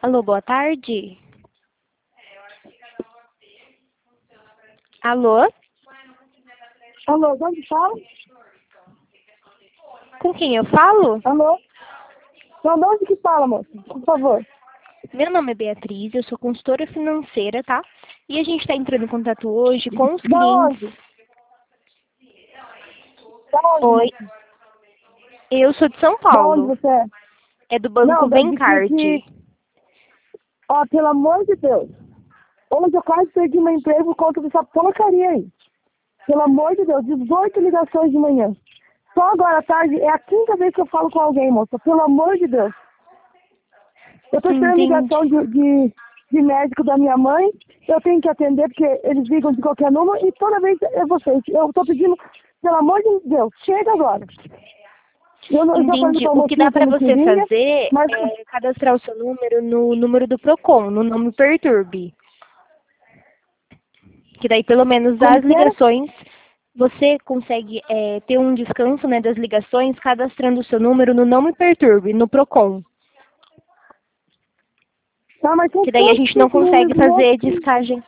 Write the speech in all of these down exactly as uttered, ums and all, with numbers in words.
Alô, boa tarde. Alô? Alô, de onde fala? Com quem eu falo? Alô? Não, de onde que fala, moça? Por favor. Meu nome é Beatriz, eu sou consultora financeira, tá? E a gente está entrando em contato hoje com os Da clientes. onde? Da onde, Oi, moça? eu sou de São Da onde Paulo. você é? É do Banco Não, da, de que... Vencard. De... Ó, pelo amor de Deus. Hoje eu quase perdi meu emprego por conta dessa porcaria aí. Pelo amor de Deus, dezoito ligações de manhã. Só agora à tarde, é a quinta vez que eu falo com alguém, moça. Pelo amor de Deus. Eu tô esperando ligação Entendi. de, de, de médico da minha mãe. Eu tenho que atender porque eles ligam de qualquer número e toda vez é vocês. Eu tô pedindo, pelo amor de Deus, chega agora. Eu, não, eu já falei Entendi. pra O que dá mocinha que eu para não você queria, fazer mas é cadastrar o seu número no número do Procon, no nome Perturbe. Que daí pelo menos como das que é? ligações você consegue é, ter um descanso, né, das ligações cadastrando o seu número no Não Me Perturbe, no Procon. Tá, mas tem Que daí a tantos gente não consegue números, fazer moço. descagem.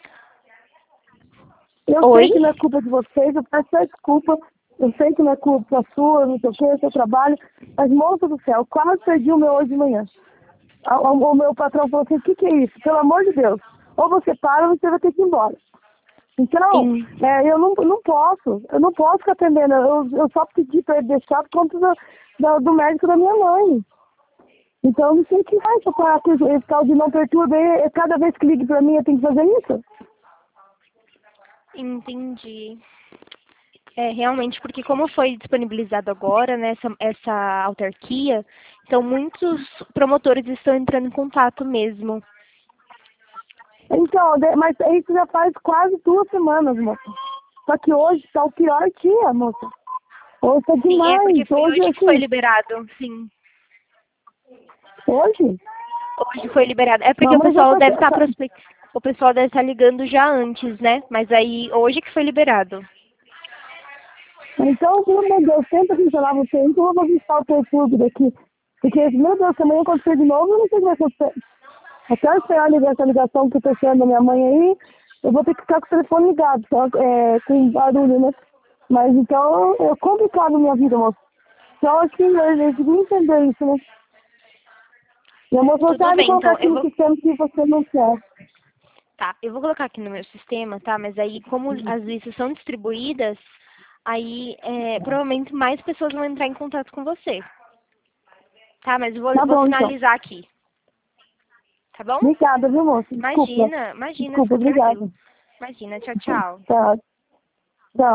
Eu Oi? sei que não é culpa de vocês, eu peço até desculpa. Eu sei que não é culpa sua, não sei o que, seu trabalho. Mas, moça do céu, quase perdi o meu hoje de manhã. A- O, o meu patrão falou assim, o que, que é isso? Pelo amor de Deus. Ou você para ou você vai ter que ir embora. Então, Em- é, eu não, não posso. Eu não posso ficar atendendo. Eu, eu só pedi para ele deixar por conta do, do, do médico da minha mãe. Então, eu não sei o que vai para esse tal de não perturba. aí, Cada vez que ligue para mim, eu tenho que fazer isso. Entendi. É, realmente, porque como foi disponibilizado agora, né, essa, essa autarquia, então muitos promotores estão entrando em contato mesmo. Então, de- mas isso já faz quase duas semanas, moça. Só que hoje está o pior dia, moça. Hoje está Sim, é porque demais. foi Hoje, hoje que foi assim, liberado, sim. hoje, Hoje foi liberado. É porque o mamãe já pessoal tá, deve estar tá- prospect... o pessoal deve estar ligando já antes, né? Mas aí hoje que foi liberado. Então, meu Deus, tenta avisar você. Então, eu vou visitar o teu clube daqui. Porque, meu Deus, se amanhã acontecer de novo, eu não sei o que vai acontecer. Até eu esperar ligar essa ligação que eu tô esperando da minha mãe aí, eu vou ter que ficar com o telefone ligado, só, é, com barulho, né? Mas então, é complicado a minha vida, moça. Então, assim, eu, eu devia entender isso, né? Minha moça falou assim, Tudo ah, me bem, colocar então aqui eu no vou, sistema que você não quer. tá, eu vou colocar aqui no meu sistema, tá? Mas aí como as listas são distribuídas, aí é, provavelmente mais pessoas vão entrar em contato com você. Tá, mas eu vou, Tá vou bom, então. finalizar aqui, tá bom? Obrigada, viu, moça? Desculpa. Imagina, imagina, eu Desculpa, que agradeço. obrigada. Imagina, tchau, tchau. Tá.